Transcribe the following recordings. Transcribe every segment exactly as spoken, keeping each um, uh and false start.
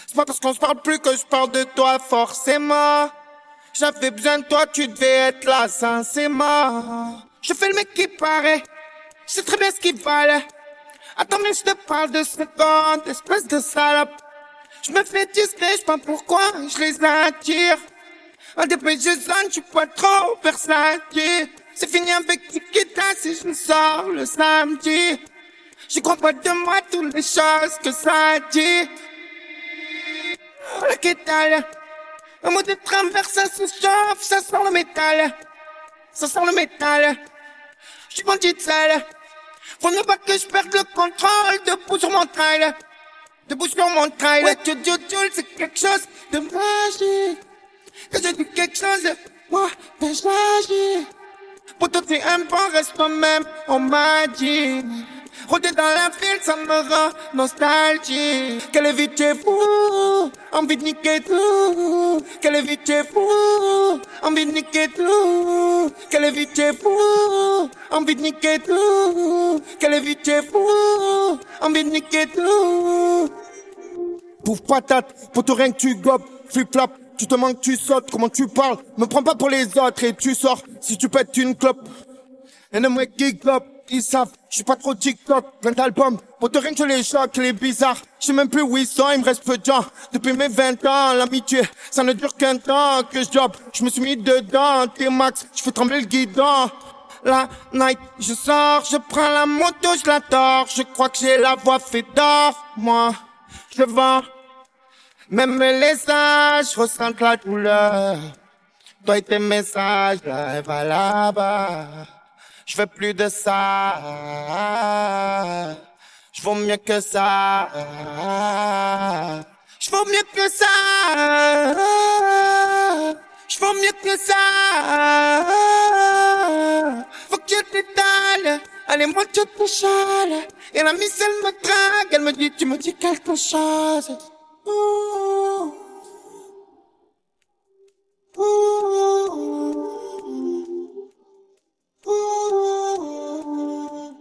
C'est pas parce qu'on se parle plus que je parle de toi forcément. J'avais besoin de toi, tu devais être là sincèrement. Je fais le mec qui paraît, je sais très bien ce qu'il valait. Attends mais je te parle de secondes, espèce de salope. Je me fais discret, je sais pas pourquoi, je les attire. En dépêche je sonne, je suis pas trop versatile. C'est fini avec Tikita si je me sors le samedi. Je crois pas de moi toutes les choses que ça dit. Le kétal, un mot de travers, ça se chauffe, ça sent le métal. Ça sent le métal. Je suis bandit de sale. Faut ne pas que je perde le contrôle. Debout sur mon trail. Debout sur mon trail. Ouais, tu, tu, tu, c'est quelque chose de magique. Que je dis quelque chose, moi, ben j'agis. Pour toi, t'es un bon, reste toi-même, on m'a dit. Rôder dans la ville, ça me rend nostalgique. Quelle vie t'es fou, envie de niquer tout. Quelle vie t'es fou, envie de niquer tout. Quelle vie t'es fou, envie de niquer tout. Quelle vie t'es fou, envie de niquer tout. Pouf patate, pour tout rien que tu gobes, flip-flap. Tu te manques, tu sautes, comment tu parles. Me prends pas pour les autres et tu sors si tu pètes une clope. Et ne me qui clope, ils savent, je suis pas trop TikTok, plein d'albums. Pour te rien que les chocs, les bizarres. Je sais même plus où ils sont, il me reste peu de gens. Depuis mes vingt ans, l'amitié, ça ne dure qu'un temps que je job. Je me suis mis dedans, T-Max, je fais trembler le guidon. La night, je sors, je prends la moto, je la tords. Je crois que j'ai la voix fait d'or, moi, je vends. Même les sages ressentent la douleur. Toi et tes messages, là, va là-bas. Je veux plus de ça. Je vaux mieux que ça. Je vaux mieux que ça. Je vaux mieux que ça. Faut que je t'étale. Allez, moi, je te chale. Et la miss, elle me drague. Elle me dit, tu me dis quelque chose. Ooh. Ooh. Ooh.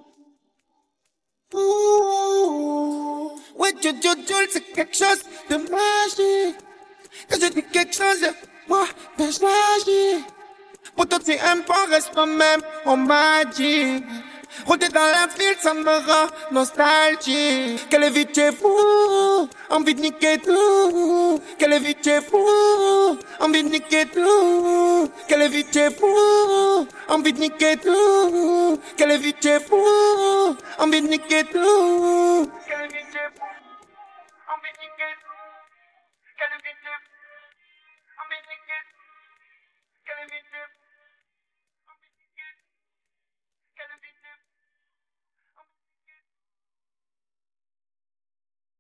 Ooh. Ouais, tu, tu, tu, c'est quelque chose de magique. Quand je dis quelque chose, moi, ben j'agis. Pour toi, c'est un bon, reste toi-même, on m'a dit. Rôder dans la ville, ça me rend nostalgique. Quelle vie t'es fou, envie de niquer tout. Quelle vie t'es fou, envie de niquer tout. Quelle vie t'es fou, envie de niquer tout. Quelle vie t'es fou, envie de niquer tout.